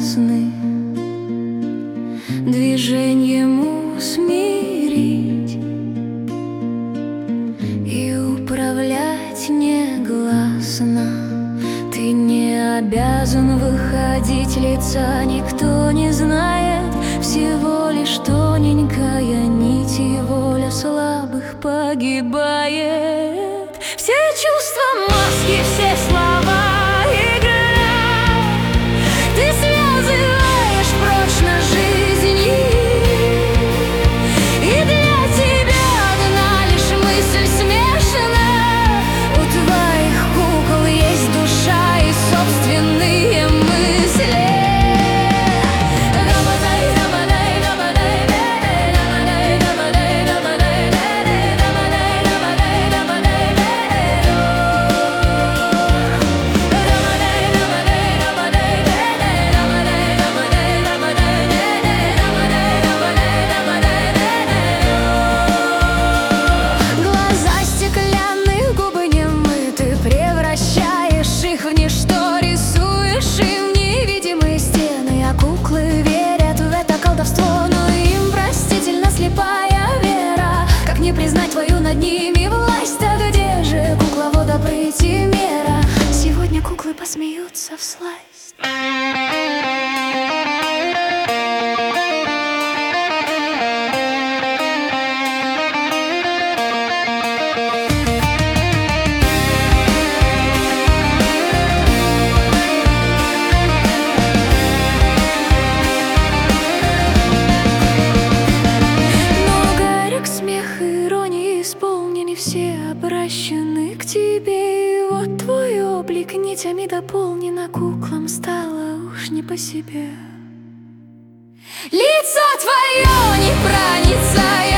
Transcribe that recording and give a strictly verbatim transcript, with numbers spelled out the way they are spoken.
опасны, движением усмирить и управлять негласно. Ты не обязан выходить, лица никто не знает, всего лишь тоненькая нить, и воля слабых погибает. Все чувства маски, все слова игра, ты связываешь прочно жизни, и для тебя одна лишь мысль смешана. У твоих кукол есть душа и собственные мысли. Признать твою над ними власть, а где же кукловода пройти мера? Сегодня куклы посмеются всласть. Все обращены к тебе, и вот твой облик нитями дополнен, а куклам стало уж не по себе. Лицо твое непроницаемо.